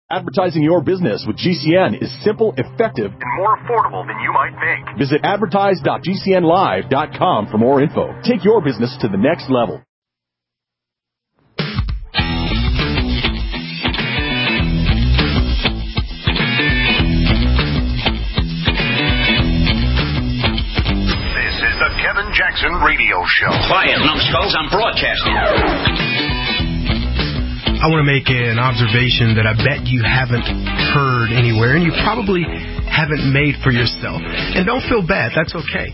Advertising your business with GCN is simple, effective, and more affordable than you might think. Visit advertise.gcnlive.com for more info. Take your business to the next level. This is the Kevin Jackson Radio Show. Quiet, numbskulls, I'm broadcasting. I want to make an observation that I bet you haven't heard anywhere, and you probably haven't made for yourself. And don't feel bad. That's okay.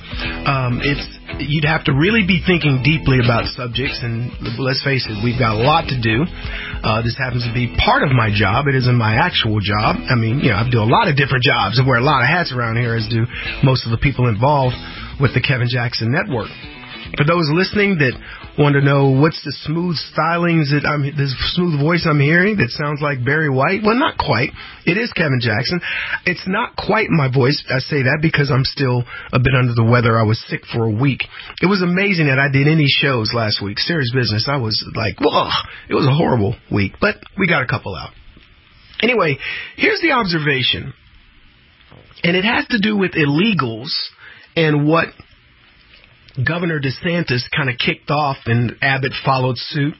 You'd have to really be thinking deeply about subjects, and let's face it, we've got a lot to do. This happens to be part of my job. It isn't my actual job. I mean, I do a lot of different jobs and wear a lot of hats around here, as do most of the people involved with the Kevin Jackson Network. For those listening that want to know what's the smooth stylings the smooth voice I'm hearing that sounds like Barry White, well, not quite. It is Kevin Jackson. It's not quite my voice. I say that because I'm still a bit under the weather. I was sick for a week. It was amazing that I did any shows last week. Serious business. I was like, whoa, it was a horrible week, but we got a couple out. Anyway, here's the observation, and it has to do with illegals and what Governor DeSantis kind of kicked off, and Abbott followed suit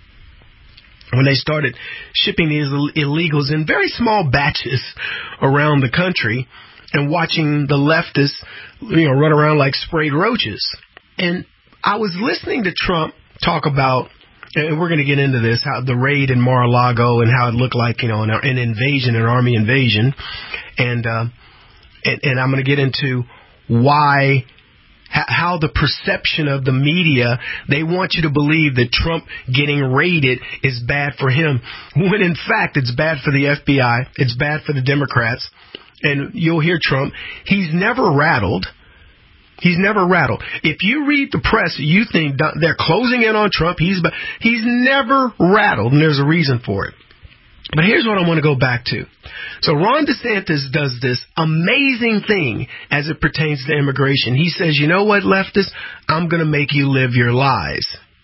when they started shipping these illegals in very small batches around the country and watching the leftists, run around like sprayed roaches. And I was listening to Trump talk about, and we're going to get into this, how the raid in Mar-a-Lago and how it looked like, an invasion, an army invasion. And I'm going to get into why, how the perception of the media, they want you to believe that Trump getting raided is bad for him, when in fact it's bad for the FBI, it's bad for the Democrats. And you'll hear Trump, he's never rattled. He's never rattled. If you read the press, you think they're closing in on Trump. He's never rattled, and there's a reason for it. But here's what I want to go back to. So Ron DeSantis does this amazing thing as it pertains to immigration. He says, you know what, leftists? I'm going to make you live your lies.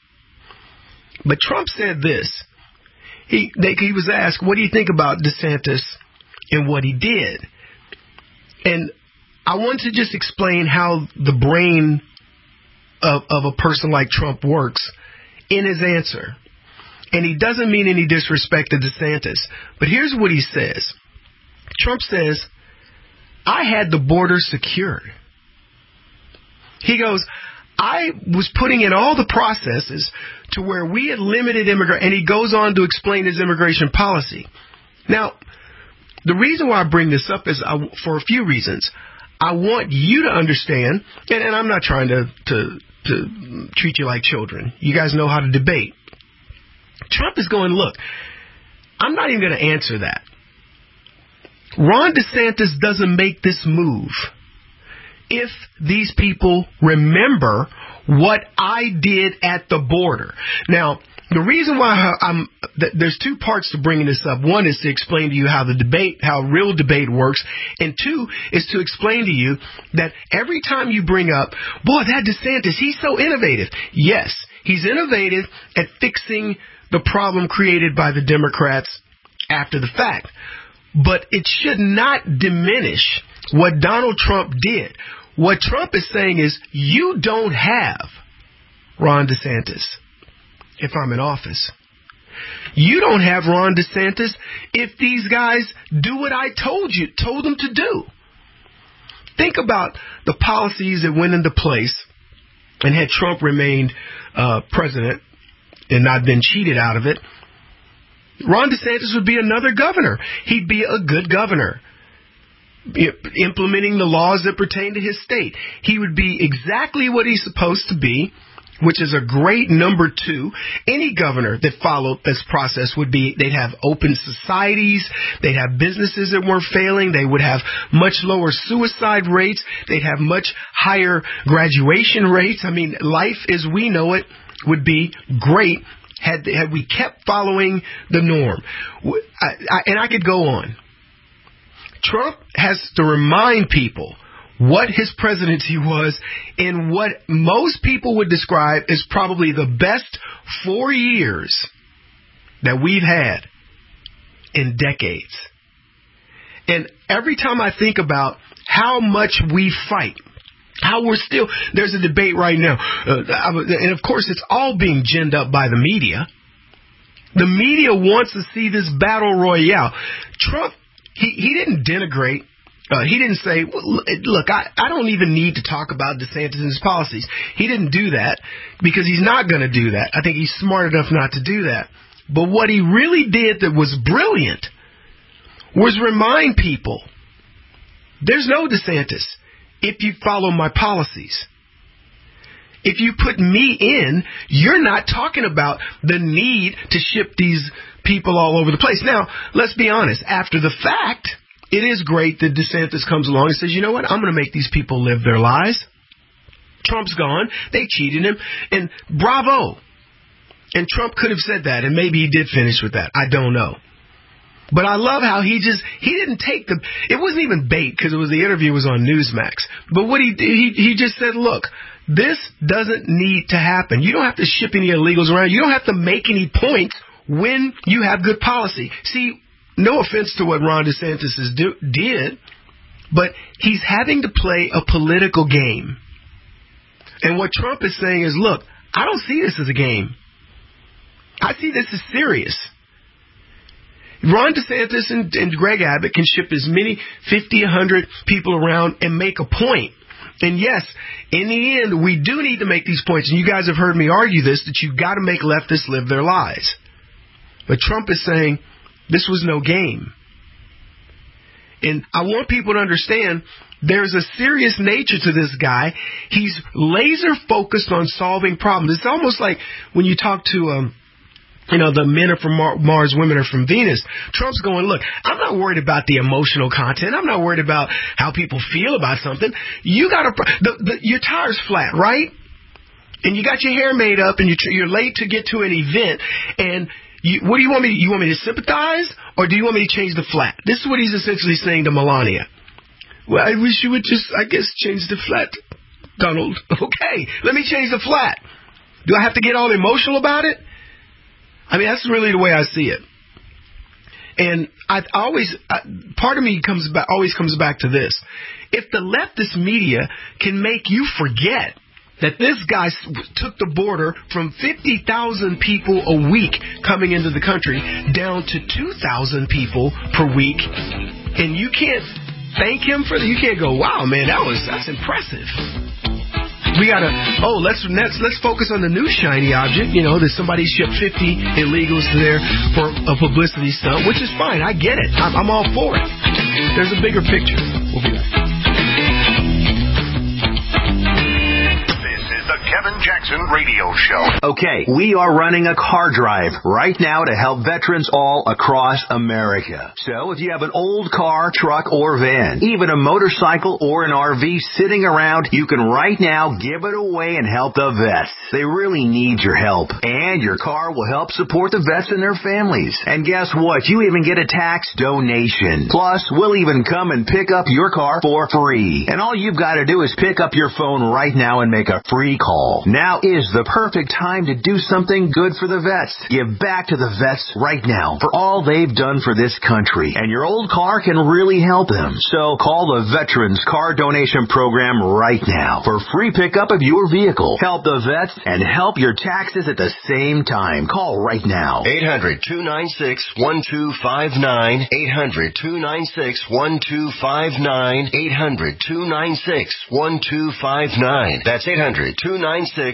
But Trump said this. He was asked, what do you think about DeSantis and what he did? And I want to just explain how the brain of a person like Trump works in his answer. And he doesn't mean any disrespect to DeSantis. But here's what he says. Trump says, I had the border secured. He goes, I was putting in all the processes to where we had limited immigration. And he goes on to explain his immigration policy. Now, the reason why I bring this up is for a few reasons. I want you to understand, and I'm not trying to treat you like children. You guys know how to debate. Trump is going, look, I'm not even going to answer that. Ron DeSantis doesn't make this move if these people remember what I did at the border. Now, the reason why there's two parts to bringing this up. One is to explain to you how real debate works. And two is to explain to you that every time you bring up, boy, that DeSantis, he's so innovative. Yes, he's innovative at fixing the problem created by the Democrats after the fact. But it should not diminish what Donald Trump did. What Trump is saying is, you don't have Ron DeSantis if I'm in office. You don't have Ron DeSantis if these guys do what I told them to do. Think about the policies that went into place, and had Trump remained president and not been cheated out of it, Ron DeSantis would be another governor. He'd be a good governor, implementing the laws that pertain to his state. He would be exactly what he's supposed to be, which is a great number two. Any governor that followed this process they'd have open societies, they'd have businesses that weren't failing, they would have much lower suicide rates, they'd have much higher graduation rates. I mean, life as we know it would be great had we kept following the norm. And I could go on. Trump has to remind people what his presidency was in what most people would describe as probably the best 4 years that we've had in decades. And every time I think about how much we fight, how we're still, there's a debate right now. And of course, it's all being ginned up by the media. The media wants to see this battle royale. Trump, he didn't denigrate. He didn't say, look, I don't even need to talk about DeSantis and his policies. He didn't do that because he's not going to do that. I think he's smart enough not to do that. But what he really did that was brilliant was remind people, there's no DeSantis if you follow my policies. If you put me in, you're not talking about the need to ship these people all over the place. Now, let's be honest. After the fact, it is great that DeSantis comes along and says, you know what, I'm going to make these people live their lives. Trump's gone. They cheated him. And bravo. And Trump could have said that, and maybe he did finish with that. I don't know. But I love how he didn't take it wasn't even bait because the interview was on Newsmax. But what he just said, look, this doesn't need to happen. You don't have to ship any illegals around. You don't have to make any points when you have good policy. See, no offense to what Ron DeSantis did, but he's having to play a political game. And what Trump is saying is, look, I don't see this as a game. I see this as serious. Ron DeSantis and Greg Abbott can ship as many 50, 100 people around and make a point. And yes, in the end, we do need to make these points. And you guys have heard me argue this, that you've got to make leftists live their lives. But Trump is saying this was no game. And I want people to understand there's a serious nature to this guy. He's laser focused on solving problems. It's almost like when you talk to the men are from Mars, women are from Venus. Trump's going, look, I'm not worried about the emotional content. I'm not worried about how people feel about something. You got your tire's flat, right? And you got your hair made up, and you're late to get to an event. And what do you want me? You want me to sympathize, or do you want me to change the flat? This is what he's essentially saying to Melania. Well, I wish you would just, I guess, change the flat, Donald. Okay, let me change the flat. Do I have to get all emotional about it? I mean, that's really the way I see it. And part of me always comes back to this. If the leftist media can make you forget that this guy took the border from 50,000 people a week coming into the country down to 2,000 people per week, and you can't thank him for that, you can't go, wow, man, that's impressive. We gotta, let's focus on the new shiny object, that somebody shipped 50 illegals there for a publicity stunt, which is fine. I get it. I'm all for it. There's a bigger picture. We'll be back. Kevin Jackson Radio Show. Okay, we are running a car drive right now to help veterans all across America. So if you have an old car, truck, or van, even a motorcycle or an RV sitting around, you can right now give it away and help the vets. They really need your help. And your car will help support the vets and their families. And guess what? You even get a tax donation. Plus, we'll even come and pick up your car for free. And all you've got to do is pick up your phone right now and make a free call. Now is the perfect time to do something good for the vets. Give back to the vets right now for all they've done for this country. And your old car can really help them. So call the Veterans Car Donation Program right now for free pickup of your vehicle. Help the vets and help your taxes at the same time. Call right now. 800-296-1259. 800-296-1259. 800-296-1259. That's 800-296-1259.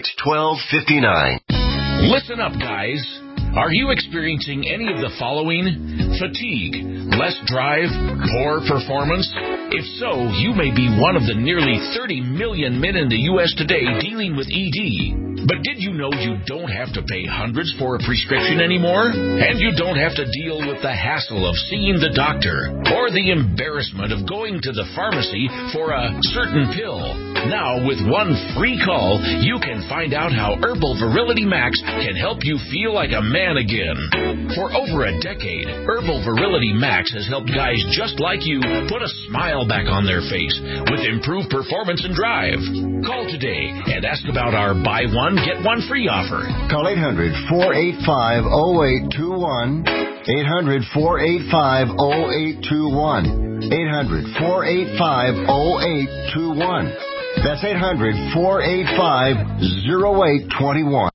Listen up, guys. Are you experiencing any of the following? Fatigue, less drive, poor performance? If so, you may be one of the nearly 30 million men in the U.S. today dealing with ED. But did you know you don't have to pay hundreds for a prescription anymore? And you don't have to deal with the hassle of seeing the doctor or the embarrassment of going to the pharmacy for a certain pill. Now, with one free call, you can find out how Herbal Virility Max can help you feel like a man again. For over a decade, Herbal Herbal Virility Max has helped guys just like you put a smile back on their face with improved performance and drive. Call today and ask about our buy one, get one free offer. Call 800-485-0821. 800-485-0821. 800-485-0821. That's 800-485-0821.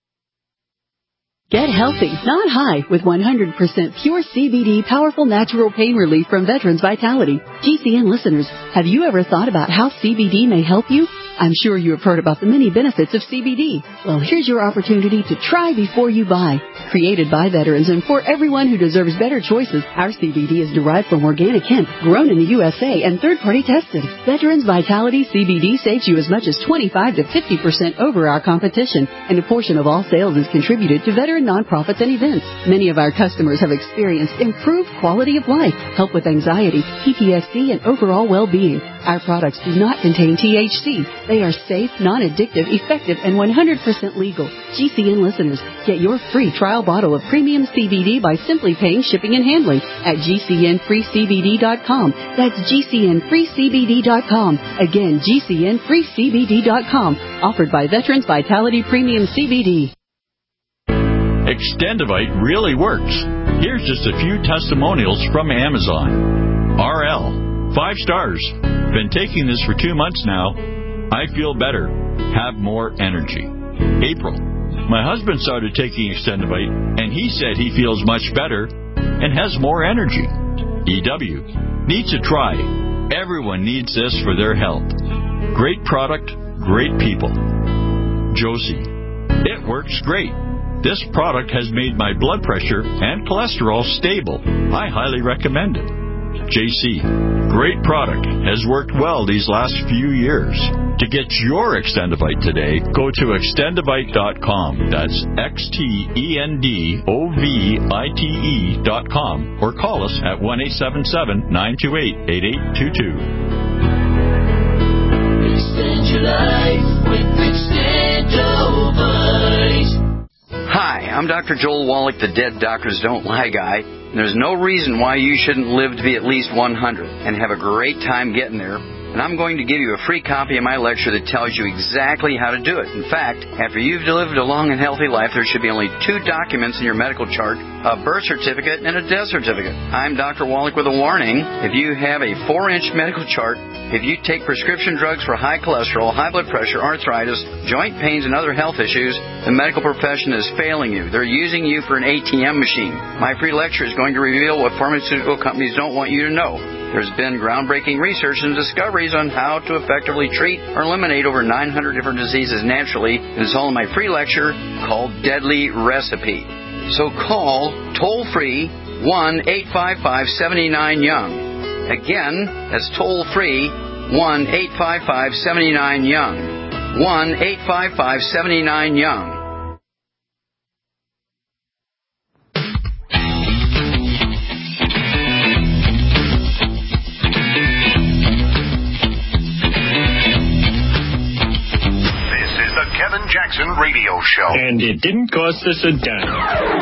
Get healthy, not high, with 100% pure CBD powerful natural pain relief from Veterans Vitality. GCN listeners, have you ever thought about how CBD may help you? I'm sure you have heard about the many benefits of CBD. Well, here's your opportunity to try before you buy. Created by veterans and for everyone who deserves better choices, our CBD is derived from organic hemp, grown in the USA, and third-party tested. Veterans Vitality CBD saves you as much as 25 to 50% over our competition, and a portion of all sales is contributed to veteran nonprofits and events. Many of our customers have experienced improved quality of life, help with anxiety, PTSD, and overall well-being. Our products do not contain THC. They are safe, non-addictive, effective, and 100% legal. GCN listeners, get your free trial bottle of premium CBD by simply paying shipping and handling at GCNFreeCBD.com. That's GCNFreeCBD.com. Again, GCNFreeCBD.com. Offered by Veterans Vitality Premium CBD. Extendivite really works. Here's just a few testimonials from Amazon. RL, 5 stars. Been taking this for 2 months now. I feel better. Have more energy. April, my husband started taking Extendivite, and he said he feels much better and has more energy. EW, needs to try. Everyone needs this for their health. Great product, great people. Josie, it works great. This product has made my blood pressure and cholesterol stable. I highly recommend it. JC, great product. Has worked well these last few years. To get your Extendivite today, go to extendivite.com. That's XTENDOVITE.com or call us at 1-877-928-8822. Extend your life with Extendovite. Hi, I'm Dr. Joel Wallach, the Dead Doctors Don't Lie guy. There's no reason why you shouldn't live to be at least 100 and have a great time getting there. And I'm going to give you a free copy of my lecture that tells you exactly how to do it. In fact, after you've lived a long and healthy life, there should be only 2 documents in your medical chart, a birth certificate and a death certificate. I'm Dr. Wallach with a warning. If you have a 4-inch medical chart, if you take prescription drugs for high cholesterol, high blood pressure, arthritis, joint pains, and other health issues, the medical profession is failing you. They're using you for an ATM machine. My free lecture is going to reveal what pharmaceutical companies don't want you to know. There's been groundbreaking research and discoveries on how to effectively treat or eliminate over 900 different diseases naturally, and it's all in my free lecture called Deadly Recipe. So call toll-free 1-855-79-YOUNG. Again, that's toll-free 1-855-79-YOUNG. 1-855-79-YOUNG. Kevin Jackson Radio Show. And it didn't cost us a dime.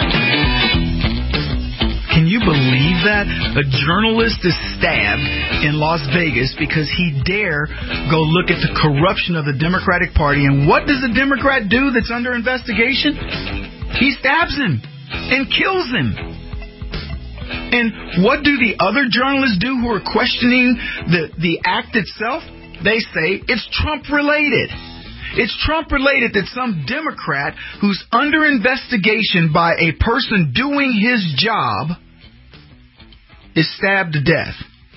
Can you believe that? A journalist is stabbed in Las Vegas because he dare go look at the corruption of the Democratic Party. And what does the Democrat do that's under investigation? He stabs him and kills him. And what do the other journalists do who are questioning the act itself? They say it's Trump-related. It's Trump-related that some Democrat who's under investigation by a person doing his job is stabbed to death.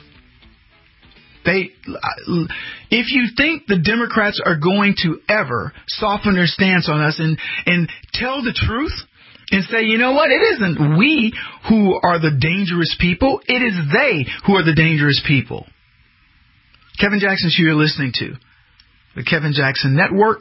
If you think the Democrats are going to ever soften their stance on us and tell the truth and say, you know what, it isn't we who are the dangerous people, it is they who are the dangerous people. Kevin Jackson Show you're listening to. The Kevin Jackson Network,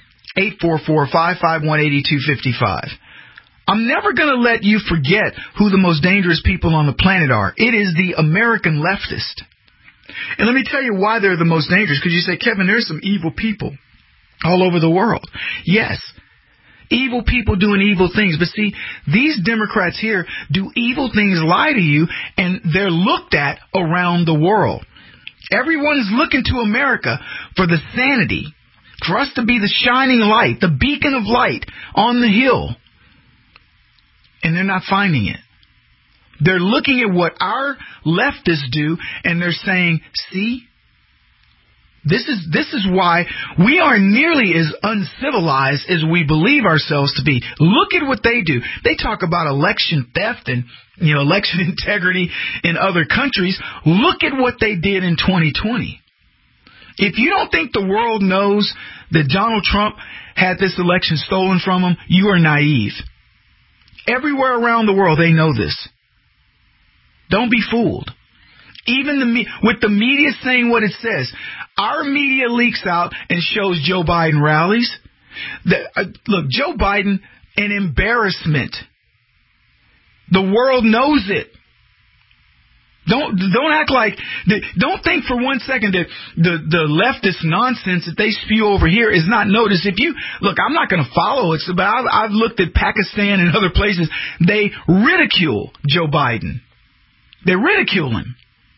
844-551-8255. I'm never going to let you forget who the most dangerous people on the planet are. It is the American leftist. And let me tell you why they're the most dangerous. Because you say, Kevin, there's some evil people all over the world. Yes. evil people doing evil things. But see, these Democrats here do evil things, lie to you, and they're looked at around the world. Everyone is looking to America for the sanity, for us to be the shining light, the beacon of light on the hill. And they're not finding it. They're looking at what our leftists do, and they're saying, see, this is why we are nearly as uncivilized as we believe ourselves to be. Look at what they do. They talk about election theft and, election integrity in other countries. Look at what they did in 2020. If you don't think the world knows that Donald Trump had this election stolen from him, you are naive. Everywhere around the world, they know this. Don't be fooled. Even with the media saying what it says, our media leaks out and shows Joe Biden rallies. Look, Joe Biden, an embarrassment. The world knows it. Don't act like, don't think for 1 second that the leftist nonsense that they spew over here is not noticed. Look, I'm not going to follow it, but I've looked at Pakistan and other places. They ridicule Joe Biden. They ridicule him.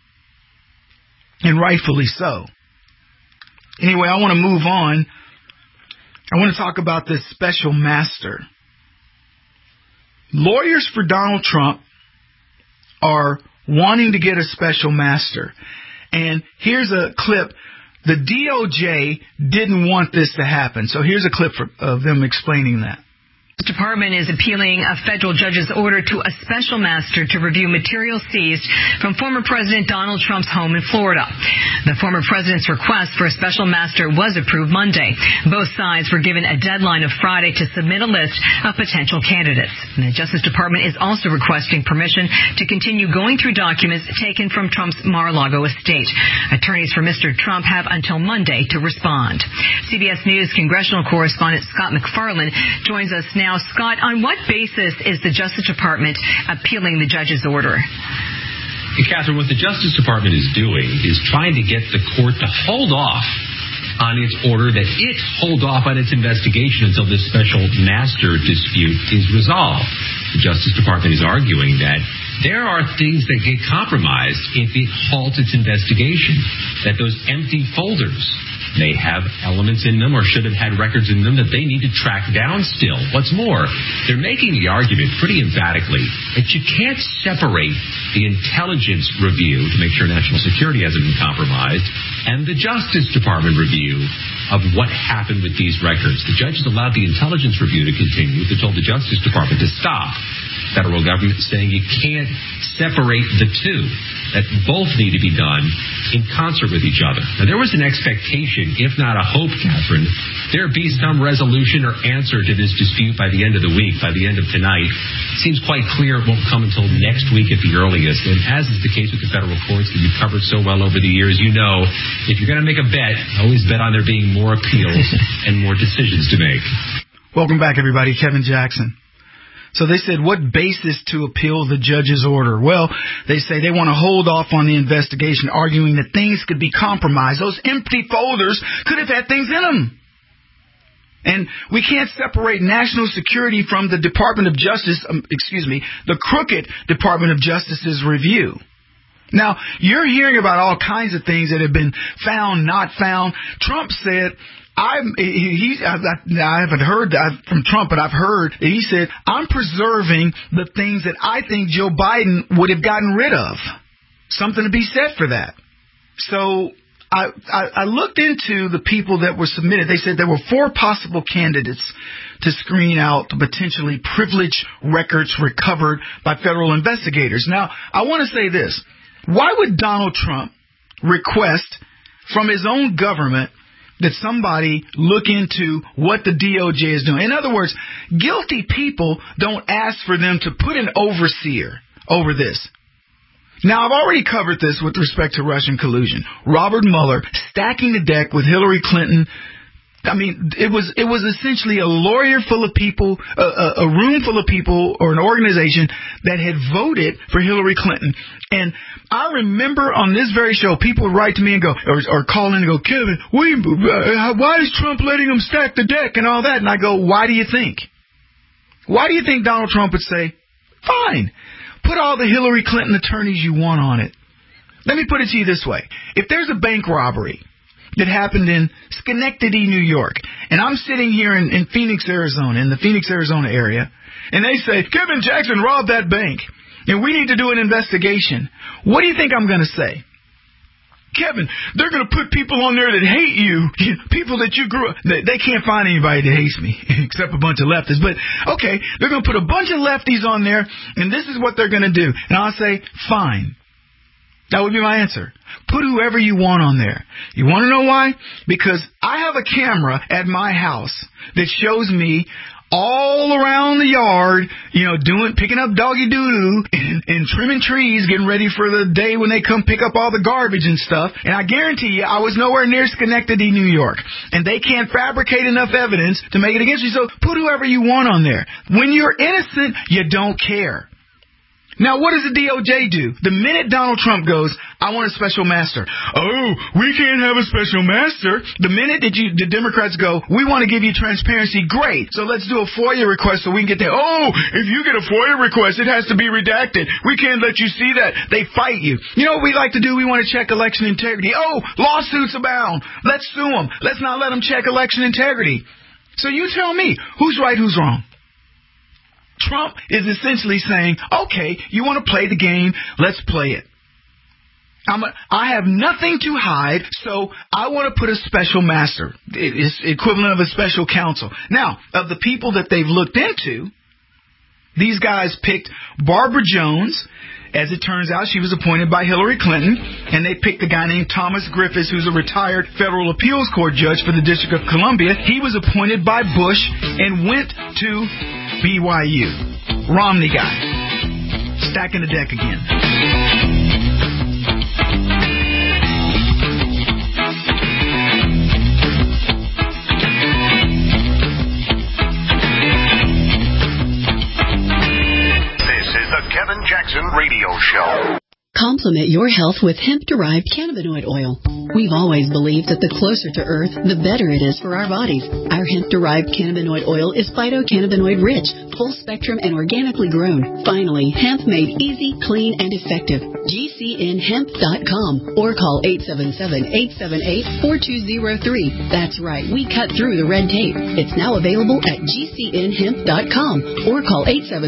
And rightfully so. Anyway, I want to move on. I want to talk about this special master. Lawyers for Donald Trump are wanting to get a special master. And here's a clip. The DOJ didn't want this to happen. So here's a clip of them explaining that. The Department is appealing a federal judge's order to a special master to review material seized from former President Donald Trump's home in Florida. The former president's request for a special master was approved Monday. Both sides were given a deadline of Friday to submit a list of potential candidates. And the Justice Department is also requesting permission to continue going through documents taken from Trump's Mar-a-Lago estate. Attorneys for Mr. Trump have until Monday to respond. CBS News congressional correspondent Scott McFarland joins us now. Scott, on what basis is the Justice Department appealing the judge's order? Catherine, what the Justice Department is doing is trying to get the court to hold off on its order that it hold off on its investigation until this special master dispute is resolved. The Justice Department is arguing that there are things that get compromised if it halts its investigation, that those empty folders may have elements in them or should have had records in them that they need to track down still. What's more, they're making the argument pretty emphatically that you can't separate the intelligence review to make sure national security hasn't been compromised and the Justice Department review of what happened with these records. The judges allowed the intelligence review to continue. They told the Justice Department to stop. Federal government saying you can't separate the two, that both need to be done in concert with each other. Now, there was an expectation, if not a hope, Catherine, there be some resolution or answer to this dispute by the end of the week, by the end of tonight. It seems quite clear it won't come until next week at the earliest. And as is the case with the federal courts that you've covered so well over the years, you know, if you're going to make a bet, always bet on there being more appeals and more decisions to make. Welcome back, everybody. Kevin Jackson. So they said, what basis to appeal the judge's order? Well, they say they want to hold off on the investigation, arguing that things could be compromised. Those empty folders could have had things in them. And we can't separate national security from the Department of Justice, the crooked Department of Justice's review. Now, you're hearing about all kinds of things that have been found, not found. Trump said, I haven't heard that from Trump, but I've heard that he said, I'm preserving the things that I think Joe Biden would have gotten rid of. Something to be said for that. So I looked into the people that were submitted. They said there were 4 possible candidates to screen out the potentially privileged records recovered by federal investigators. Now, I want to say this. Why would Donald Trump request from his own government that somebody look into what the DOJ is doing? In other words, guilty people don't ask for them to put an overseer over this. Now, I've already covered this with respect to Russian collusion. Robert Mueller stacking the deck with Hillary Clinton. I mean, it was essentially a lawyer full of people, a room full of people or an organization that had voted for Hillary Clinton. And I remember on this very show, people would write to me and go, or call in and go, Kevin, why is Trump letting him stack the deck and all that? And I go, why do you think? Why do you think Donald Trump would say, fine, put all the Hillary Clinton attorneys you want on it? Let me put it to you this way. If there's a bank robbery that happened in Schenectady, New York, and I'm sitting here in Phoenix, Arizona, in the Phoenix, Arizona area, and they say, Kevin Jackson robbed that bank, and we need to do an investigation, what do you think I'm going to say? Kevin, they're going to put people on there that hate you, people that you grew up. They can't find anybody that hates me, except a bunch of leftists. But, okay, they're going to put a bunch of lefties on there, and this is what they're going to do. And I'll say, fine. That would be my answer. Put whoever you want on there. You want to know why? Because I have a camera at my house that shows me all around the yard, picking up doggy doo-doo and trimming trees, getting ready for the day when they come pick up all the garbage and stuff. And I guarantee you, I was nowhere near Schenectady, New York. And they can't fabricate enough evidence to make it against you. So put whoever you want on there. When you're innocent, you don't care. Now, what does the DOJ do? The minute Donald Trump goes, I want a special master. Oh, we can't have a special master. The minute that the Democrats go, we want to give you transparency, great. So let's do a FOIA request so we can get there. Oh, if you get a FOIA request, it has to be redacted. We can't let you see that. They fight you. You know what we like to do? We want to check election integrity. Oh, lawsuits abound. Let's sue them. Let's not let them check election integrity. So you tell me, who's right, who's wrong? Trump is essentially saying, okay, you want to play the game, let's play it. I have nothing to hide, so I want to put a special master. It's equivalent of a special counsel. Now, of the people that they've looked into, these guys picked Barbara Jones. As it turns out, she was appointed by Hillary Clinton, and they picked a guy named Thomas Griffiths, who's a retired federal appeals court judge for the District of Columbia. He was appointed by Bush and went to BYU. Romney guy. Stacking the deck again. Kevin Jackson Radio Show. Complement your health with hemp-derived cannabinoid oil. We've always believed that the closer to Earth, the better it is for our bodies. Our hemp-derived cannabinoid oil is phytocannabinoid-rich, full-spectrum, and organically grown. Finally, hemp made easy, clean, and effective. GCNhemp.com or call 877-878-4203. That's right, we cut through the red tape. It's now available at GCNhemp.com or call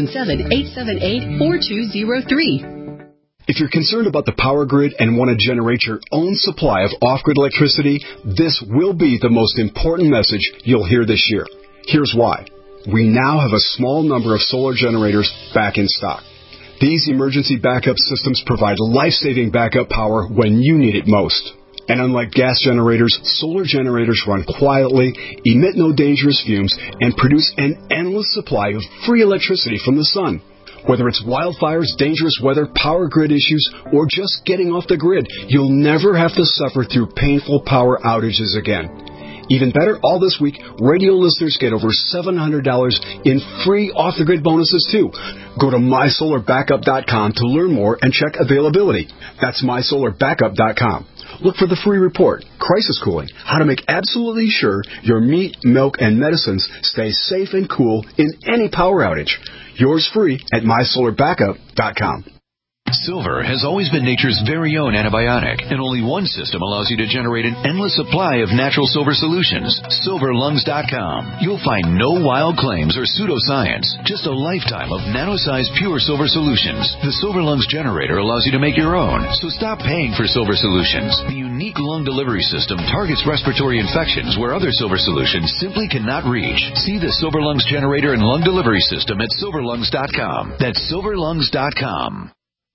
877-878-4203. If you're concerned about the power grid and want to generate your own supply of off-grid electricity, this will be the most important message you'll hear this year. Here's why. We now have a small number of solar generators back in stock. These emergency backup systems provide life-saving backup power when you need it most. And unlike gas generators, solar generators run quietly, emit no dangerous fumes, and produce an endless supply of free electricity from the sun. Whether it's wildfires, dangerous weather, power grid issues, or just getting off the grid, you'll never have to suffer through painful power outages again. Even better, all this week, radio listeners get over $700 in free off-the-grid bonuses, too. Go to mysolarbackup.com to learn more and check availability. That's mysolarbackup.com. Look for the free report, Crisis Cooling, how to make absolutely sure your meat, milk, and medicines stay safe and cool in any power outage. Yours free at mysolarbackup.com. Silver has always been nature's very own antibiotic, and only one system allows you to generate an endless supply of natural silver solutions. SilverLungs.com. You'll find no wild claims or pseudoscience, just a lifetime of nano-sized pure silver solutions. The Silver Lungs generator allows you to make your own, so stop paying for silver solutions. The unique lung delivery system targets respiratory infections where other silver solutions simply cannot reach. See the Silver Lungs generator and lung delivery system at SilverLungs.com. That's SilverLungs.com.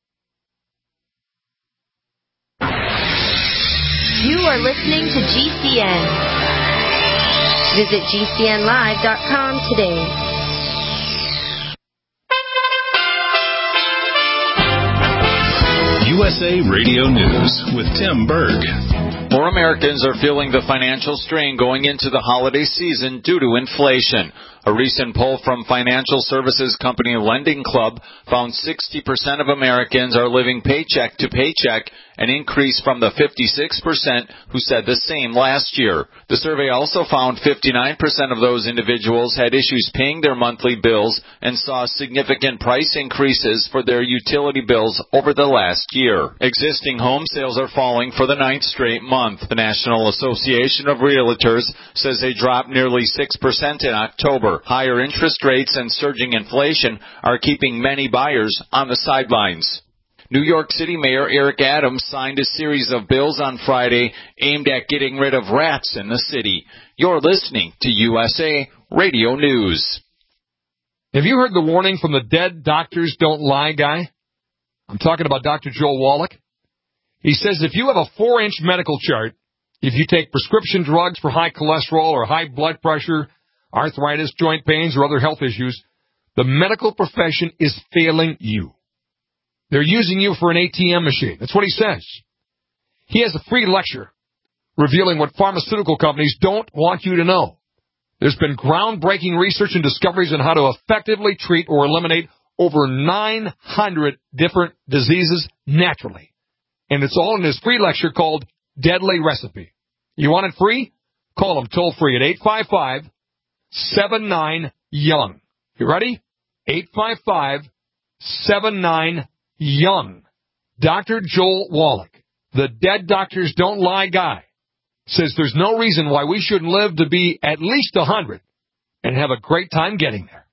You are listening to GCN. Visit GCNlive.com today. USA Radio News with Tim Berg. More Americans are feeling the financial strain going into the holiday season due to inflation. A recent poll from financial services company Lending Club found 60% of Americans are living paycheck to paycheck, an increase from the 56% who said the same last year. The survey also found 59% of those individuals had issues paying their monthly bills and saw significant price increases for their utility bills over the last year. Existing home sales are falling for the 9th straight month. The National Association of Realtors says they dropped nearly 6% in October. Higher interest rates and surging inflation are keeping many buyers on the sidelines. New York City Mayor Eric Adams signed a series of bills on Friday aimed at getting rid of rats in the city. You're listening to USA Radio News. Have you heard the warning from the Dead Doctors Don't Lie guy? I'm talking about Dr. Joel Wallach. He says if you have a 4-inch medical chart, if you take prescription drugs for high cholesterol or high blood pressure, arthritis, joint pains, or other health issues, the medical profession is failing you. They're using you for an ATM machine. That's what he says. He has a free lecture revealing what pharmaceutical companies don't want you to know. There's been groundbreaking research and discoveries on how to effectively treat or eliminate over 900 different diseases naturally. And it's all in his free lecture called Deadly Recipe. You want it free? Call him toll free at 855-79-YOUNG. You ready? 855-79-YOUNG. Dr. Joel Wallach, the Dead Doctors Don't Lie guy, says there's no reason why we shouldn't live to be at least 100 and have a great time getting there.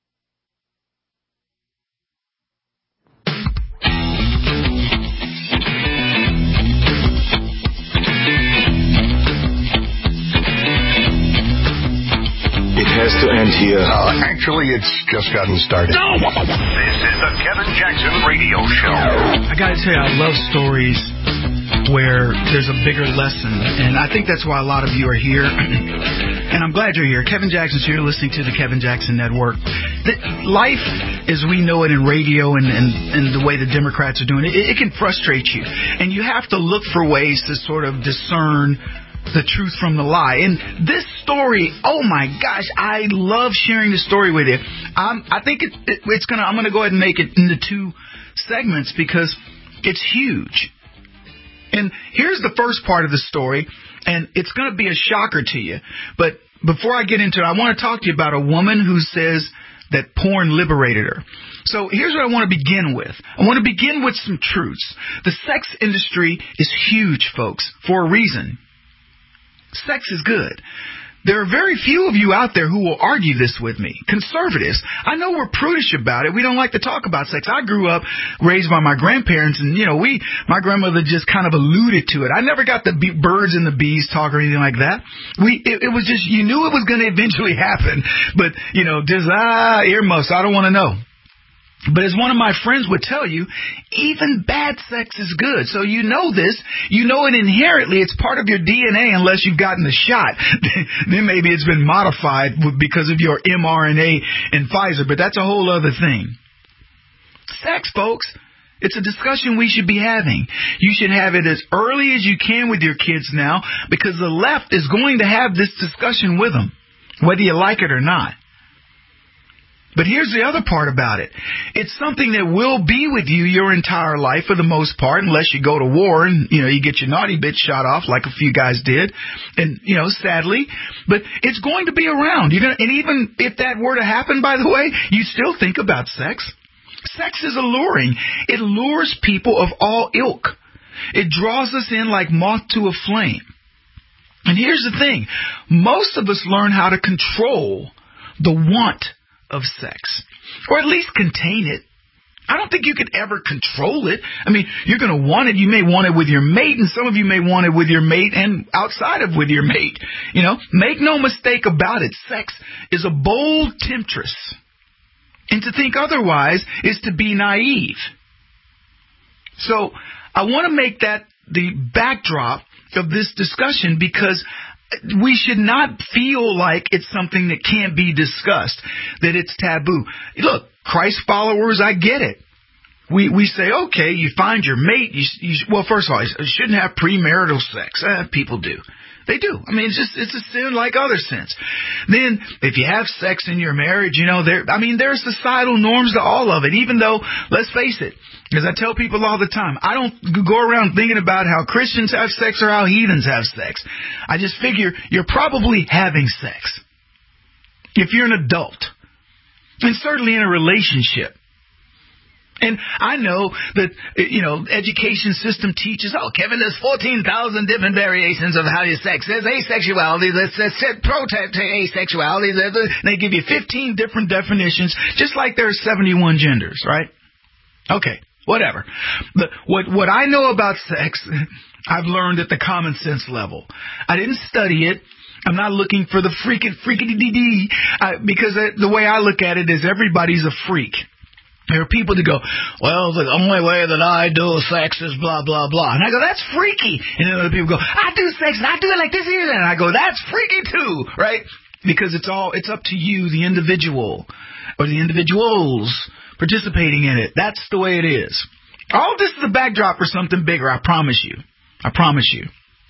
It has to end here. Actually, it's just gotten started. No! This is the Kevin Jackson Radio Show. I gotta tell you, I love stories where there's a bigger lesson, and I think that's why a lot of you are here. And I'm glad you're here. Kevin Jackson's here listening to the Kevin Jackson Network. Life, as we know it in radio and the way the Democrats are doing it, it can frustrate you. And you have to look for ways to sort of discern the truth from the lie. And this story, oh my gosh, I love sharing this story with you. I think I'm gonna go ahead and make it into 2 segments because it's huge. And here's the first part of the story, and it's gonna be a shocker to you. But before I get into it, I want to talk to you about a woman who says that porn liberated her. So here's what I want to begin with. I want to begin with some truths. The sex industry is huge, folks, for a reason. Sex is good. There are very few of you out there who will argue this with me. Conservatives. I know we're prudish about it. We don't like to talk about sex. I grew up raised by my grandparents, and, my grandmother just kind of alluded to it. I never got the birds and the bees talk or anything like that. It was just, you knew it was going to eventually happen, but, just, earmuffs, I don't want to know. But as one of my friends would tell you, even bad sex is good. So you know this. You know it inherently. It's part of your DNA unless you've gotten the shot. Then maybe it's been modified because of your mRNA and Pfizer. But that's a whole other thing. Sex, folks, it's a discussion we should be having. You should have it as early as you can with your kids now because the left is going to have this discussion with them, whether you like it or not. But here's the other part about it. It's something that will be with you your entire life for the most part, unless you go to war and, you get your naughty bitch shot off like a few guys did. And, sadly, but it's going to be around. And even if that were to happen, by the way, you still think about sex. Sex is alluring. It lures people of all ilk. It draws us in like moth to a flame. And here's the thing. Most of us learn how to control the want of sex, or at least contain it. I don't think you could ever control it. I mean, you're going to want it. You may want it with your mate, and some of you may want it with your mate and outside of with your mate. Make no mistake about it. Sex is a bold temptress. And to think otherwise is to be naive. So I want to make that the backdrop of this discussion because we should not feel like it's something that can't be discussed, that it's taboo. Look, Christ followers, I get it. We say, okay, you find your mate. Well, first of all, you shouldn't have premarital sex. People do. They do. I mean, it's a sin like other sins. Then, if you have sex in your marriage, there are societal norms to all of it, even though, let's face it, as I tell people all the time, I don't go around thinking about how Christians have sex or how heathens have sex. I just figure you're probably having sex. If you're an adult. And certainly in a relationship. And I know that, education system teaches, Kevin, there's 14,000 different variations of how you sex. There's asexuality, there's protect asexuality. They give you 15 different definitions, just like there's 71 genders, right? Okay, whatever. But what I know about sex, I've learned at the common sense level. I didn't study it. I'm not looking for the freaky-dee-dee, because the way I look at it is everybody's a freak. There are people that go, well, the only way that I do sex is blah, blah, blah. And I go, that's freaky. And then other people go, I do sex and I do it like this here. And I go, that's freaky too, right? Because it's up to you, the individual, or the individuals participating in it. That's the way it is. All this is a backdrop for something bigger, I promise you. I promise you.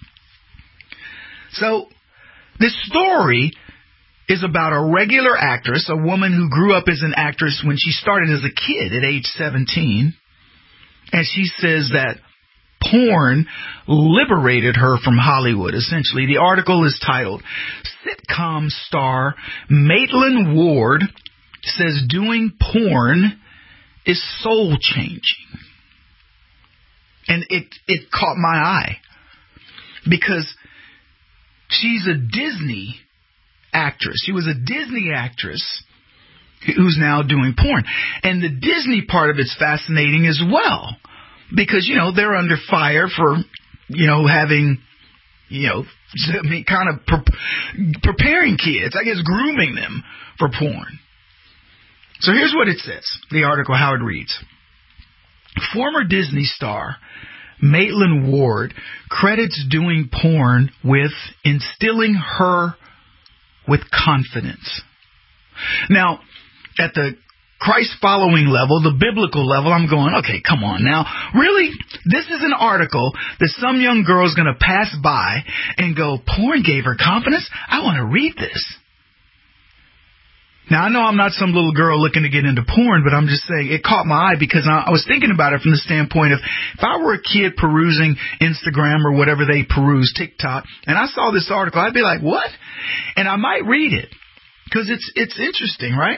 So, this story is about a regular actress, a woman who grew up as an actress when she started as a kid at age 17. And she says that porn liberated her from Hollywood, essentially. The article is titled, Sitcom Star Maitland Ward Says Doing Porn is Soul-Changing. And it caught my eye. Because she's a Disney actress. She was a Disney actress who's now doing porn. And the Disney part of it's fascinating as well. Because, they're under fire for, having, kind of preparing kids. I guess grooming them for porn. So here's what it says. The article, how it reads. Former Disney star Maitland Ward credits doing porn with instilling her with confidence. Now, at the Christ-following level, the biblical level, I'm going, okay, come on now. Really? This is an article that some young girl's going to pass by and go, porn gave her confidence? I want to read this. Now, I know I'm not some little girl looking to get into porn, but I'm just saying it caught my eye because I was thinking about it from the standpoint of if I were a kid perusing Instagram or whatever they peruse, TikTok, and I saw this article, I'd be like, what? And I might read it because it's interesting, right?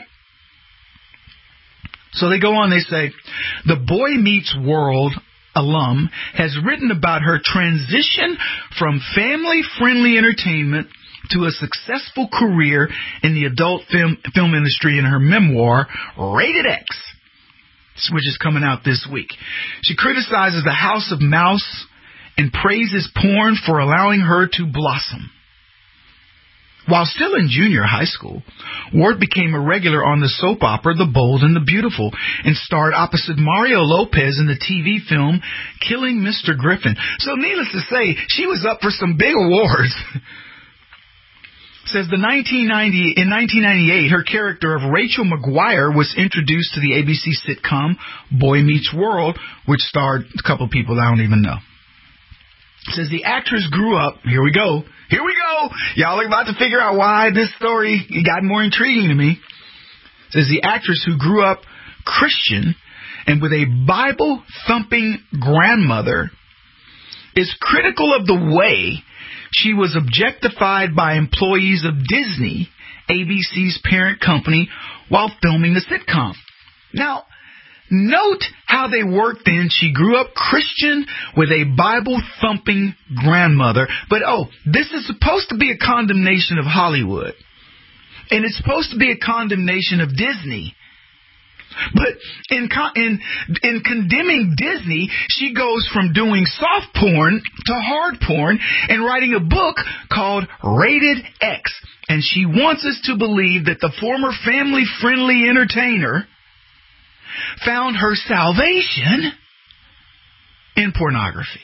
So they go on, they say, the Boy Meets World alum has written about her transition from family-friendly entertainment to a successful career in the adult film industry in her memoir, Rated X, which is coming out this week. She criticizes the House of Mouse and praises porn for allowing her to blossom. While still in junior high school, Ward became a regular on the soap opera The Bold and the Beautiful and starred opposite Mario Lopez in the TV film Killing Mr. Griffin. So needless to say, she was up for some big awards. Says in 1998, her character of Rachel McGuire was introduced to the ABC sitcom Boy Meets World, which starred a couple people I don't even know. Says the actress grew up, here we go, y'all are about to figure out why this story got more intriguing to me. Says the actress who grew up Christian and with a Bible-thumping grandmother is critical of the way she was objectified by employees of Disney, ABC's parent company, while filming the sitcom. Now, note how they worked in. She grew up Christian with a Bible-thumping grandmother. But, this is supposed to be a condemnation of Hollywood. And it's supposed to be a condemnation of Disney. But in condemning Disney, she goes from doing soft porn to hard porn and writing a book called Rated X. And she wants us to believe that the former family-friendly entertainer found her salvation in pornography.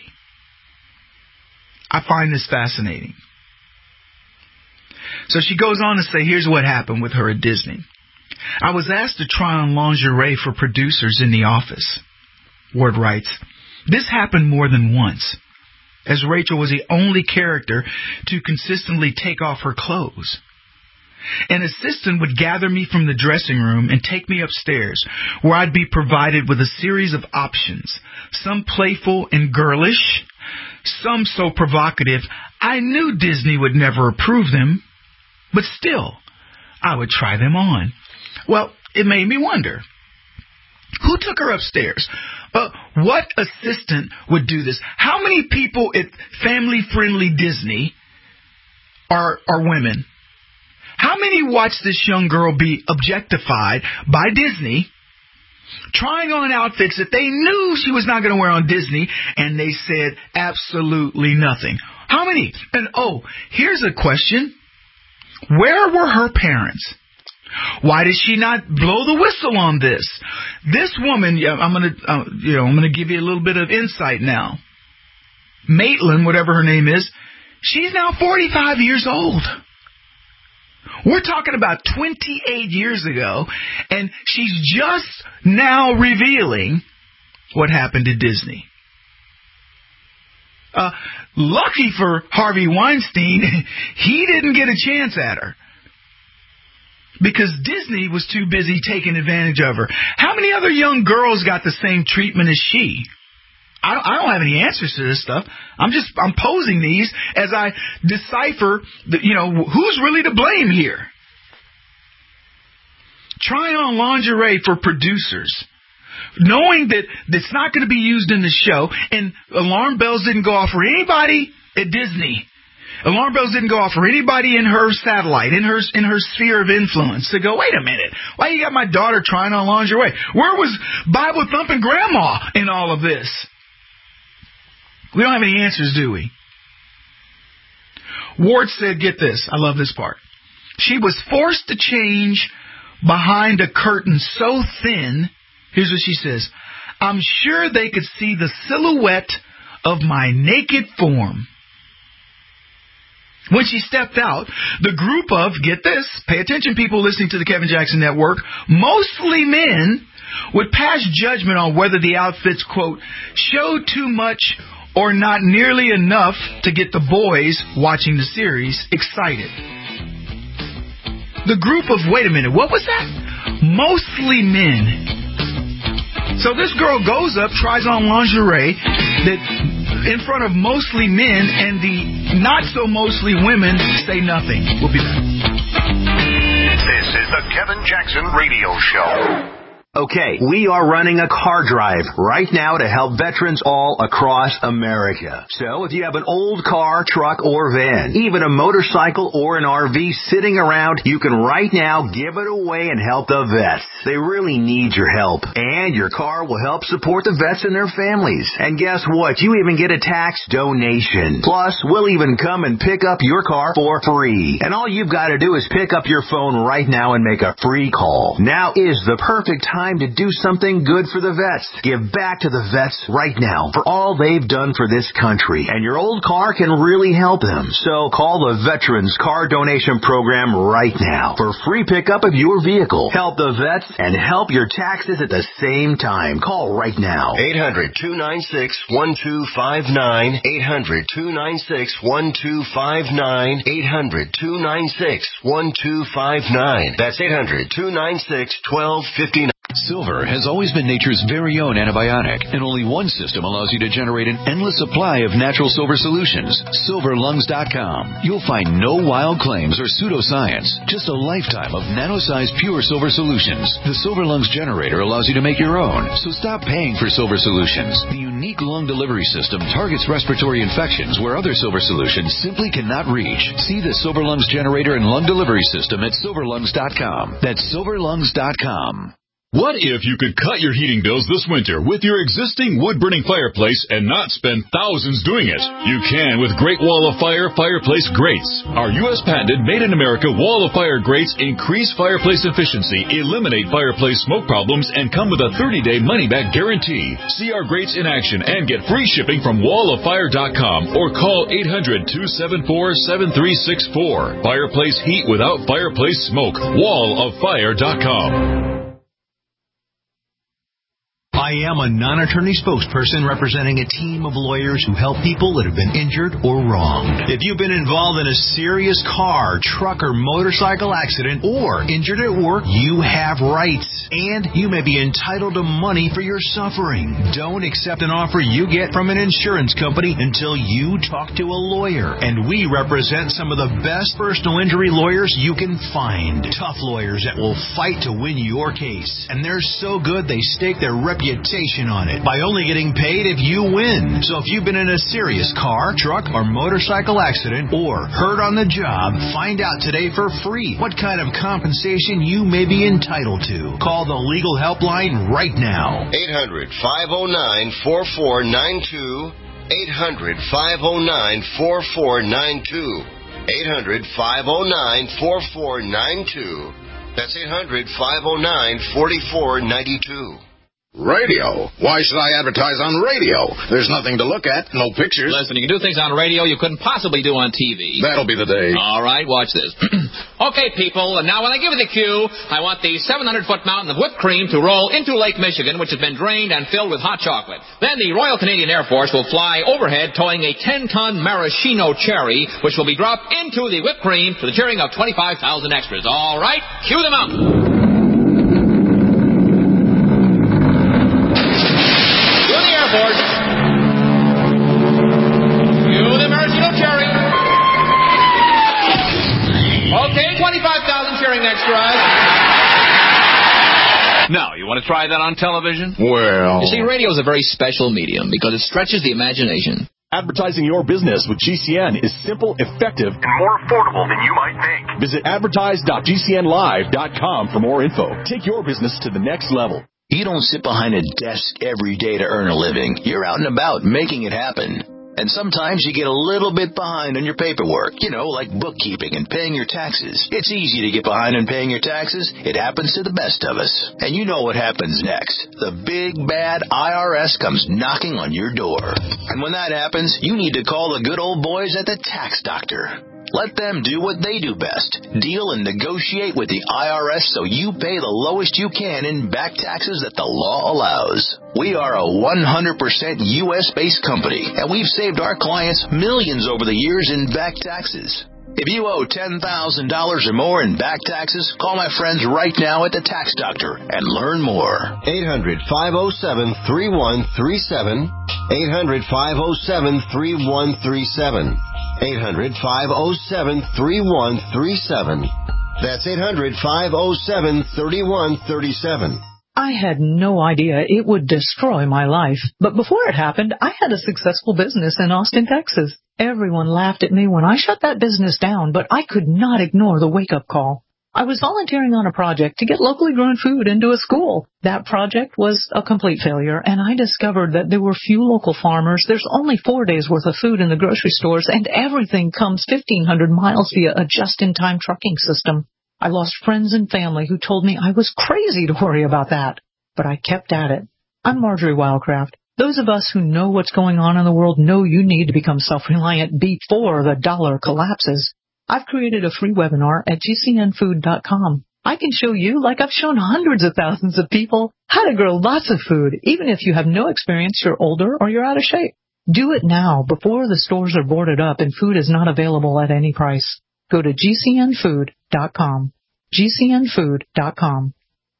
I find this fascinating. So she goes on to say, here's what happened with her at Disney. I was asked to try on lingerie for producers in the office. Ward writes, this happened more than once. as Rachel was the only character to consistently take off her clothes. An assistant would gather me from the dressing room and take me upstairs, where I'd be provided with a series of options, some playful and girlish, some so provocative I knew Disney would never approve them, but still, I would try them on. Well, it made me wonder, who took her upstairs? What assistant would do this? How many people at family-friendly Disney are women? How many watch this young girl be objectified by Disney, trying on outfits that they knew she was not going to wear on Disney, and they said absolutely nothing? How many? And here's a question. Where were her parents? Why did she not blow the whistle on this? This woman, I'm going to give you a little bit of insight now. Maitland, whatever her name is, she's now 45 years old. We're talking about 28 years ago, and she's just now revealing what happened to Disney. Lucky for Harvey Weinstein, he didn't get a chance at her, because Disney was too busy taking advantage of her. How many other young girls got the same treatment as she? I don't have any answers to this stuff. I'm posing these as I decipher who's really to blame here. Trying on lingerie for producers, knowing that it's not going to be used in the show, and alarm bells didn't go off for anybody at Disney. Alarm bells didn't go off for anybody in her satellite, in her sphere of influence, to go, wait a minute, why you got my daughter trying on lingerie? Where was Bible thumping grandma in all of this? We don't have any answers, do we? Ward said, get this, I love this part. She was forced to change behind a curtain so thin, here's what she says, I'm sure they could see the silhouette of my naked form. When she stepped out, the group of, get this, pay attention people listening to the Kevin Jackson Network, mostly men, would pass judgment on whether the outfits, quote, showed too much or not nearly enough to get the boys watching the series excited. The group of, wait a minute, what was that? Mostly men. So this girl goes up, tries on lingerie that in front of mostly men, and the not-so-mostly women say nothing. We'll be back. This is the Kevin Jackson Radio Show. Okay, we are running a car drive right now to help veterans all across America. So if you have an old car, truck, or van, even a motorcycle or an RV sitting around, you can right now give it away and help the vets. They really need your help. And your car will help support the vets and their families. And guess what? You even get a tax donation. Plus, we'll even come and pick up your car for free. And all you've got to do is pick up your phone right now and make a free call. Now is the perfect time to do something good for the vets. Give back to the vets right now for all they've done for this country. And your old car can really help them. So call the Veterans Car Donation Program right now for free pickup of your vehicle. Help the vets and help your taxes at the same time. Call right now. 800-296-1259. 800-296-1259. 800-296-1259. That's 800-296-1259. Silver has always been nature's very own antibiotic, and only one system allows you to generate an endless supply of natural silver solutions. SilverLungs.com. You'll find no wild claims or pseudoscience, just a lifetime of nano-sized pure silver solutions. The Silver Lungs generator allows you to make your own, so stop paying for silver solutions. The unique lung delivery system targets respiratory infections where other silver solutions simply cannot reach. See the Silver Lungs generator and lung delivery system at SilverLungs.com. That's SilverLungs.com. What if you could cut your heating bills this winter with your existing wood-burning fireplace and not spend thousands doing it? You can with Great Wall of Fire fireplace grates. Our U.S. patented made-in-America Wall of Fire grates increase fireplace efficiency, eliminate fireplace smoke problems, and come with a 30-day money-back guarantee. See our grates in action and get free shipping from walloffire.com or call 800-274-7364. Fireplace heat without fireplace smoke. walloffire.com. I am a non-attorney spokesperson representing a team of lawyers who help people that have been injured or wronged. If you've been involved in a serious car, truck, or motorcycle accident or injured at work, you have rights, and you may be entitled to money for your suffering. Don't accept an offer you get from an insurance company until you talk to a lawyer, and we represent some of the best personal injury lawyers you can find. Tough lawyers that will fight to win your case, and they're so good they stake their reputation on it by only getting paid if you win. So if you've been in a serious car, truck, or motorcycle accident or hurt on the job, find out today for free what kind of compensation you may be entitled to. Call the legal helpline right now. 800-509-4492. 800-509-4492. 800-509-4492. That's 800-509-4492. Radio? Why should I advertise on radio? There's nothing to look at, no pictures. Listen, you can do things on radio you couldn't possibly do on TV. That'll be the day. All right, watch this. Okay, people, and now when I give you the cue, I want the 700-foot mountain of whipped cream to roll into Lake Michigan, which has been drained and filled with hot chocolate. Then the Royal Canadian Air Force will fly overhead towing a 10-ton maraschino cherry, which will be dropped into the whipped cream to the cheering of 25,000 extras. All right, cue the mountain. Okay, 25,000 cheering next drive. Now, you want to try that on television? Well... You see, radio is a very special medium because it stretches the imagination. Advertising your business with GCN is simple, effective, and more affordable than you might think. Visit advertise.gcnlive.com for more info. Take your business to the next level. You don't sit behind a desk every day to earn a living. You're out and about making it happen. And sometimes you get a little bit behind on your paperwork, like bookkeeping and paying your taxes. It's easy to get behind on paying your taxes. It happens to the best of us. And you know what happens next. The big, bad IRS comes knocking on your door. And when that happens, you need to call the good old boys at the Tax Doctor. Let them do what they do best. Deal and negotiate with the IRS so you pay the lowest you can in back taxes that the law allows. We are a 100% U.S.-based company, and we've saved our clients millions over the years in back taxes. If you owe $10,000 or more in back taxes, call my friends right now at the Tax Doctor and learn more. 800-507-3137. 800-507-3137. 800-507-3137. That's 800-507-3137. I had no idea it would destroy my life. But before it happened, I had a successful business in Austin, Texas. Everyone laughed at me when I shut that business down, but I could not ignore the wake-up call. I was volunteering on a project to get locally grown food into a school. That project was a complete failure, and I discovered that there were few local farmers. There's only 4 days' worth of food in the grocery stores, and everything comes 1,500 miles via a just-in-time trucking system. I lost friends and family who told me I was crazy to worry about that. But I kept at it. I'm Marjorie Wildcraft. Those of us who know what's going on in the world know you need to become self-reliant before the dollar collapses. I've created a free webinar at gcnfood.com. I can show you, like I've shown hundreds of thousands of people, how to grow lots of food, even if you have no experience, you're older, or you're out of shape. Do it now, before the stores are boarded up and food is not available at any price. Go to gcnfood.com. gcnfood.com.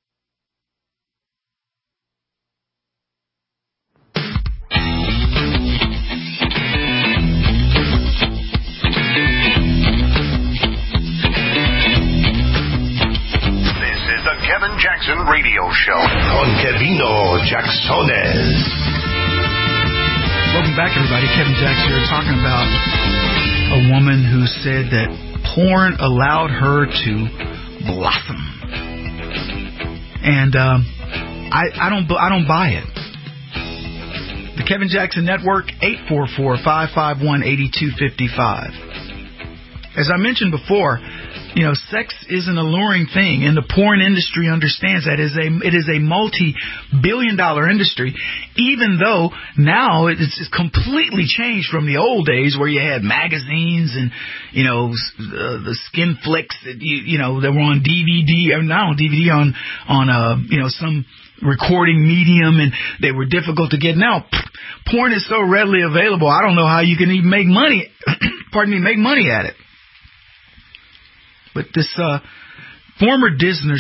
Kevin Jackson Radio Show on Kevino Jacksones. Welcome back, everybody. Kevin Jackson here, talking about a woman who said that porn allowed her to blossom, and I don't buy it. The Kevin Jackson Network, 844-551-8255. As I mentioned before, sex is an alluring thing, and the porn industry understands that. It is a multi-billion-dollar industry, even though now it's completely changed from the old days where you had magazines and, the skin flicks that, that were on DVD, or not on DVD, on some recording medium, and they were difficult to get. Now, porn is so readily available, I don't know how you can even make money, make money at it. But this former Disney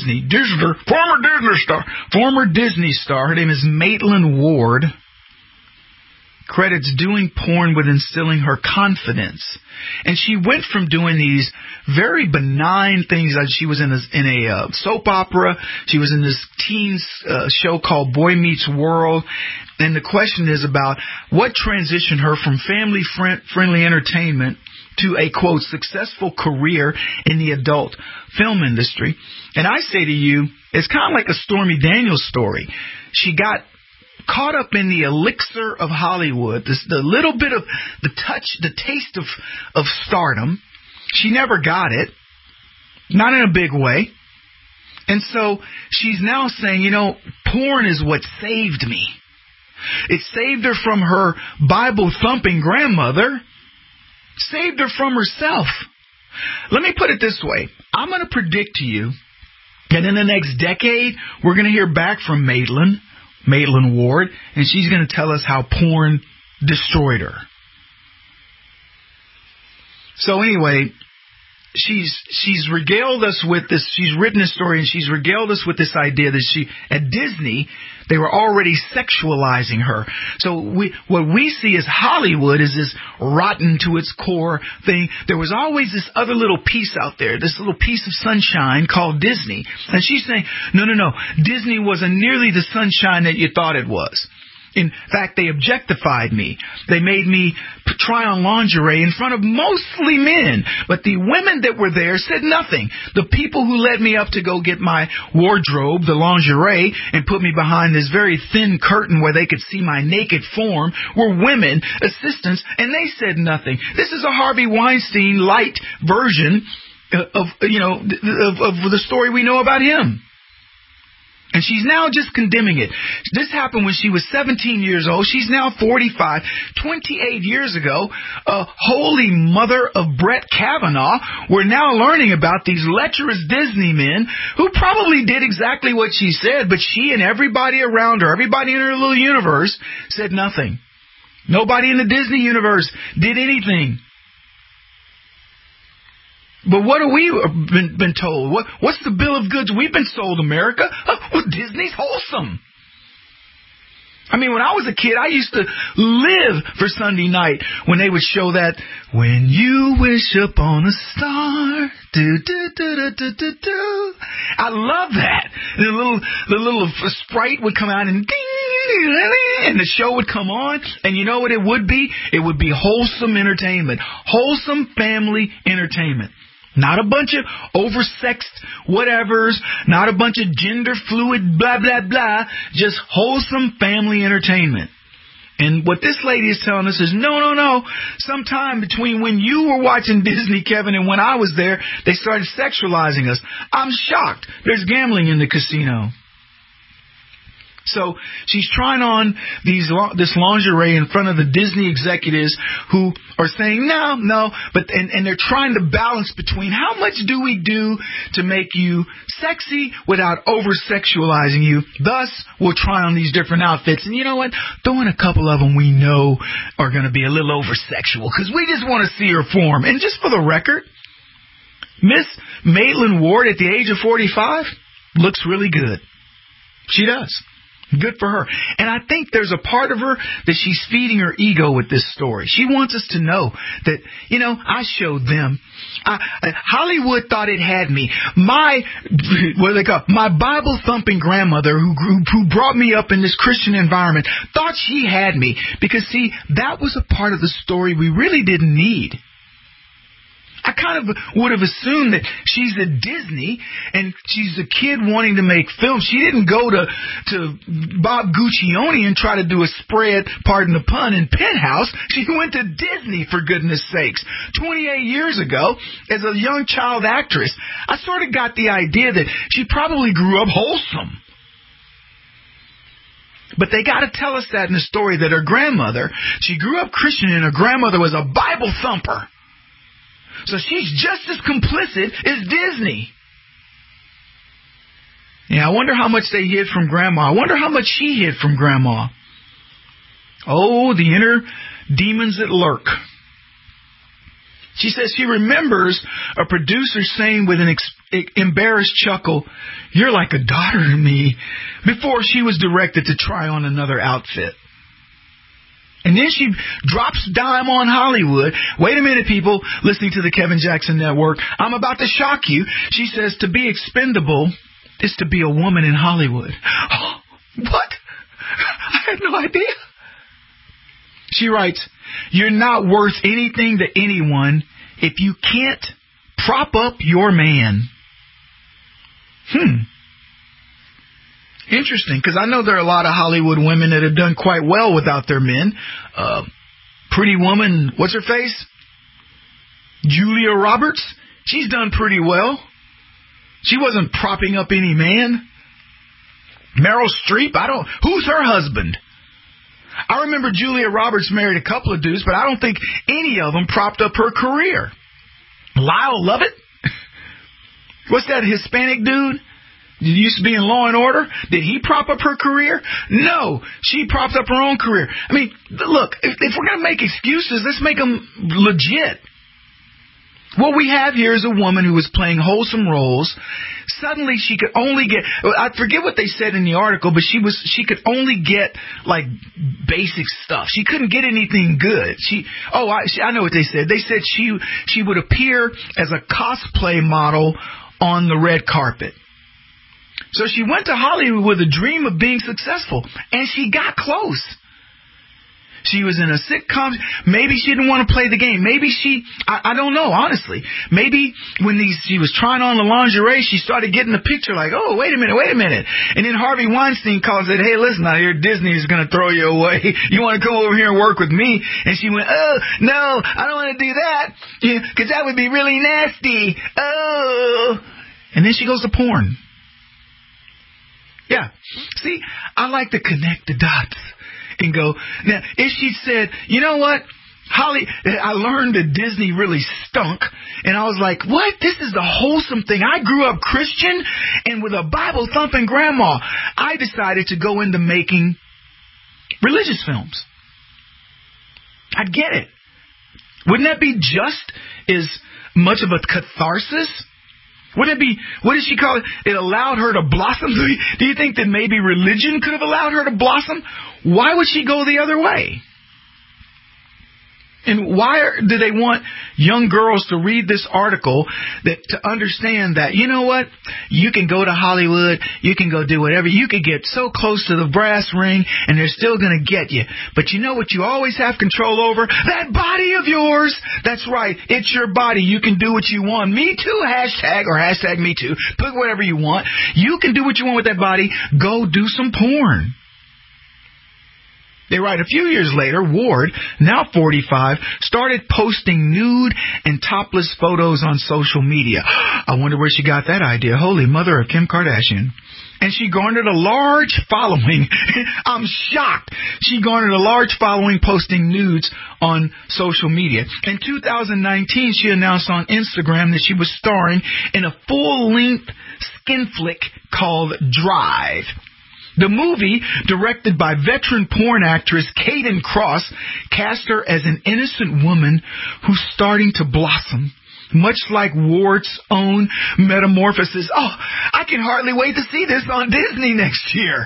star, her name is Maitland Ward, credits doing porn with instilling her confidence. And she went from doing these very benign things. She was in a soap opera. She was in this teens show called Boy Meets World. And the question is about what transitioned her from family-friendly entertainment to a, quote, successful career in the adult film industry. And I say to you, it's kind of like a Stormy Daniels story. She got caught up in the elixir of Hollywood, the little bit of the touch, the taste of stardom. She never got it, not in a big way. And so she's now saying, porn is what saved me. It saved her from her Bible-thumping grandmother. Saved her from herself. Let me put it this way. I'm going to predict to you that in the next decade, we're going to hear back from Maitland Ward, and she's going to tell us how porn destroyed her. So anyway, she's regaled us with this. She's written a story, and she's regaled us with this idea that at Disney, they were already sexualizing her. So what we see as Hollywood is this rotten to its core thing. There was always this other little piece out there, this little piece of sunshine called Disney. And she's saying, no, Disney wasn't nearly the sunshine that you thought it was. In fact, they objectified me. They made me try on lingerie in front of mostly men. But the women that were there said nothing. The people who led me up to go get my wardrobe, the lingerie, and put me behind this very thin curtain where they could see my naked form were women, assistants, and they said nothing. This is a Harvey Weinstein light version of the story we know about him. And she's now just condemning it. This happened when she was 17 years old. She's now 45. 28 years ago, a holy mother of Brett Kavanaugh, we're now learning about these lecherous Disney men who probably did exactly what she said, but she and everybody around her, everybody in her little universe, said nothing. Nobody in the Disney universe did anything. But what have we been told? What's the bill of goods we've been sold, America? Well, Disney's wholesome. I mean, when I was a kid, I used to live for Sunday night when they would show that, when you wish upon a star, do. I love that. The little sprite would come out and ding, and the show would come on. And you know what it would be? It would be wholesome entertainment. Wholesome family entertainment. Not a bunch of oversexed whatevers, not a bunch of gender fluid blah, blah, blah, just wholesome family entertainment. And what this lady is telling us is, no. Sometime between when you were watching Disney, Kevin, and when I was there, they started sexualizing us. I'm shocked. There's gambling in the casino. So she's trying on this lingerie in front of the Disney executives who are saying no, but and they're trying to balance between how much do we do to make you sexy without over-sexualizing you. Thus, we'll try on these different outfits. And you know what? Throw in a couple of them we know are going to be a little over-sexual because we just want to see her form. And just for the record, Miss Maitland Ward at the age of 45 looks really good. She does. Good for her. And I think there's a part of her that she's feeding her ego with this story. She wants us to know that, I showed them. Hollywood thought it had me. My Bible-thumping grandmother who brought me up in this Christian environment thought she had me. Because, see, that was a part of the story we really didn't need. I kind of would have assumed that she's at Disney and she's a kid wanting to make films. She didn't go to Bob Guccione and try to do a spread, pardon the pun, in Penthouse. She went to Disney, for goodness sakes. 28 years ago, as a young child actress, I sort of got the idea that she probably grew up wholesome. But they got to tell us that in the story, that her grandmother, she grew up Christian and her grandmother was a Bible thumper. So she's just as complicit as Disney. Yeah, I wonder how much they hid from Grandma. I wonder how much she hid from Grandma. Oh, the inner demons that lurk. She says she remembers a producer saying with an embarrassed chuckle, "You're like a daughter to me," before she was directed to try on another outfit. And then she drops dime on Hollywood. Wait a minute, people listening to the Kevin Jackson Network. I'm about to shock you. She says to be expendable is to be a woman in Hollywood. Oh, what? I had no idea. She writes, "You're not worth anything to anyone if you can't prop up your man." Interesting, because I know there are a lot of Hollywood women that have done quite well without their men. Pretty woman, what's her face? Julia Roberts. She's done pretty well. She wasn't propping up any man. Meryl Streep, who's her husband? I remember Julia Roberts married a couple of dudes, but I don't think any of them propped up her career. Lyle Lovett? What's that Hispanic dude? He used to be in Law and Order. Did he prop up her career? No. She propped up her own career. I mean, look, if we're going to make excuses, let's make them legit. What we have here is a woman who was playing wholesome roles. Suddenly she could only get, I forget what they said in the article, but she could only get like basic stuff. She couldn't get anything good. I know what they said. They said she would appear as a cosplay model on the red carpet. So she went to Hollywood with a dream of being successful, and she got close. She was in a sitcom. Maybe she didn't want to play the game. Maybe I don't know, honestly. Maybe when she was trying on the lingerie, she started getting the picture like, oh, wait a minute. And then Harvey Weinstein called and said, hey, listen, I hear Disney is going to throw you away. You want to come over here and work with me? And she went, oh, no, I don't want to do that, because that would be really nasty. Oh. And then she goes to porn. Yeah. See, I like to connect the dots. And go, now, if she said, you know what, Holly, I learned that Disney really stunk, and I was like, what? This is the wholesome thing. I grew up Christian, and with a Bible-thumping grandma, I decided to go into making religious films. I'd get it. Wouldn't that be just as much of a catharsis? Wouldn't it be, what did she call it? It allowed her to blossom. Do you think that maybe religion could have allowed her to blossom? Why would she go the other way? And why do they want young girls to read this article to understand that, you know what? You can go to Hollywood, you can go do whatever. You can get so close to the brass ring, and they're still going to get you. But you know what you always have control over? That body of yours. That's right. It's your body. You can do what you want. Me too, hashtag, or hashtag me too. Put whatever you want. You can do what you want with that body. Go do some porn. They write, a few years later, Ward, now 45, started posting nude and topless photos on social media. I wonder where she got that idea. Holy mother of Kim Kardashian. And she garnered a large following. I'm shocked. She garnered a large following posting nudes on social media. In 2019, she announced on Instagram that she was starring in a full-length skin flick called Drive. The movie, directed by veteran porn actress Kayden Cross, cast her as an innocent woman who's starting to blossom, much like Ward's own metamorphosis. Oh, I can hardly wait to see this on Disney next year.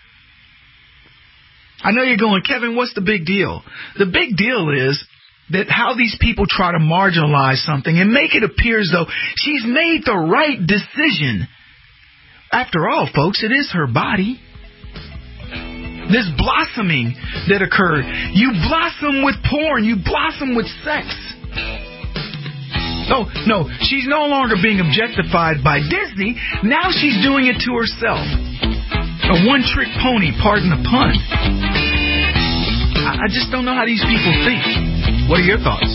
I know you're going, Kevin, what's the big deal? The big deal is that how these people try to marginalize something and make it appear as though she's made the right decision. After all, folks, it is her body. This blossoming that occurred. You blossom with porn. You blossom with sex. Oh, no, she's no longer being objectified by Disney. Now she's doing it to herself. A one-trick pony, pardon the pun. I just don't know how these people think. What are your thoughts?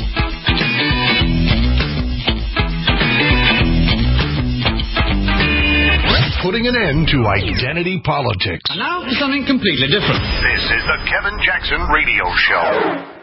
Putting an end to identity politics. And now for something completely different. This is the Kevin Jackson Radio Show.